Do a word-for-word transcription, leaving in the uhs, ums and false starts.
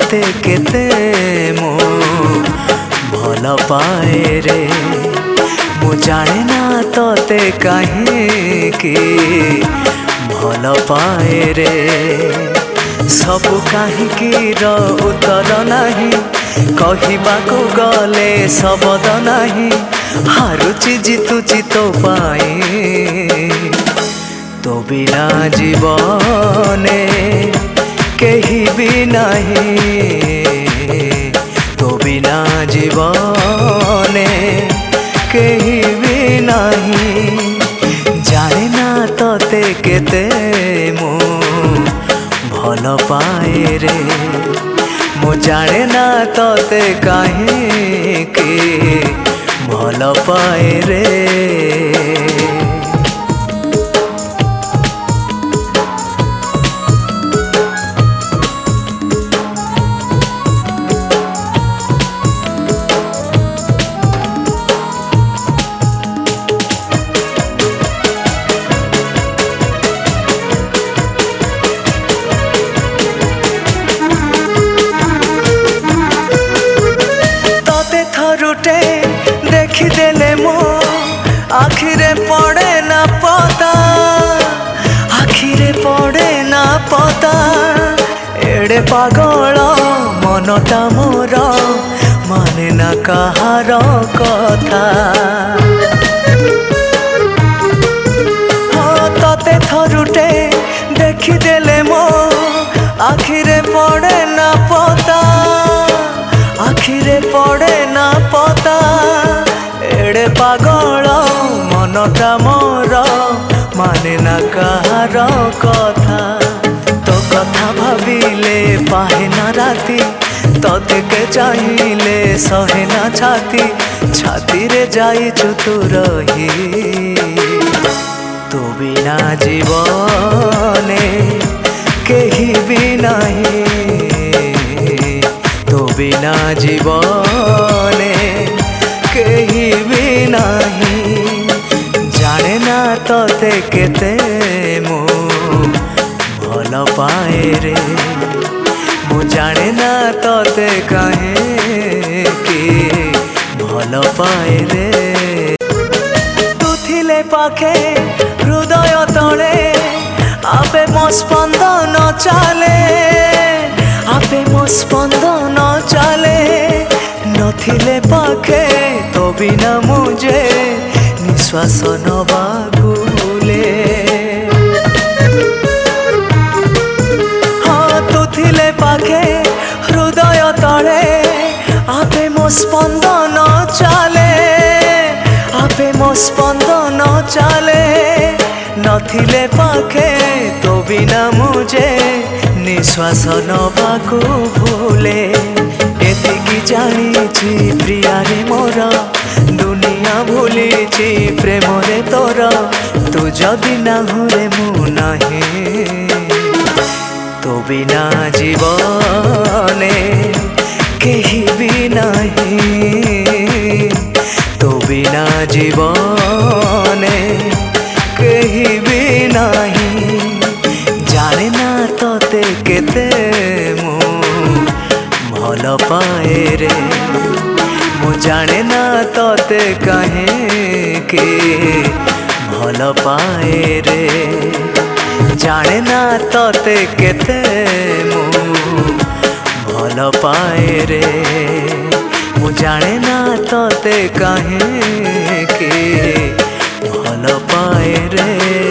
तते केते मु भल पाए रे। मु जाने ना तते काहेकि भल पाए रे। सबु काहेकि रो उत्तर नाही, कहिबाको गले शब्द नाही। हारुची जितुची तो पाई, तो बिना जीवने कहीं भी नहीं। तो बिना जीवने कहीं भी नहीं। जाने ना तते केते मु भल पाए रे। मु जाने ना तते काहेकि भल पाए रे। देखिदेले मो आखिरे पड़े ना पता, आखिरे पड़े ना पता। एड़े पागल मनटा मोर माने ना कहार कथा। हाँ तते थरुटे देखिदेले मो आखिरे पड़े ना पता, आखिरे पड़े ना पता। एड़े पागल मनटा मोर माने ना कहार कथा। तो कथा भाविले पाहे ना राती, तते के चाहिले सहे ना छाती। छाती रे जाइछु तू रही, तू बिना जीवने कहीं भी नहीं। तो बिना जीवने कहीं भी नहीं। जाने ना तते केते मु भल पाए रे। मु जाने ना तते काहेकि भल पाए रे। तू थिले पाखे हृदय तले आबे मो स्पंदन चाले, आबे मो स्पंदन चाले। नथिले पाखे तो बिना मुझे निश्वास नबाकु भूले। हाँ तू थिले पाखे हृदय तले आबे मो स्पंदन चाले, आबे मो स्पंदन चाले। नथिले पाखे तो बिना मुझे निश्वास नबाकु भूले। एतिकी जानिछि प्रिया रे मोर, दुनिया भूलिछि प्रेम रे तोर। तू जदि नाहु रे मु नाही, तो बिना जीवने कहीं भी नहीं। तो बिना जीवने कहीं भी नहीं। जाने ना तते केते मु भल पाए रे। मु जाने ना तते काहेकि भल पाए रे। जाने ना तते केते मु भल पाए रे। मु जाने ना तते काहेकि भल पाए रे।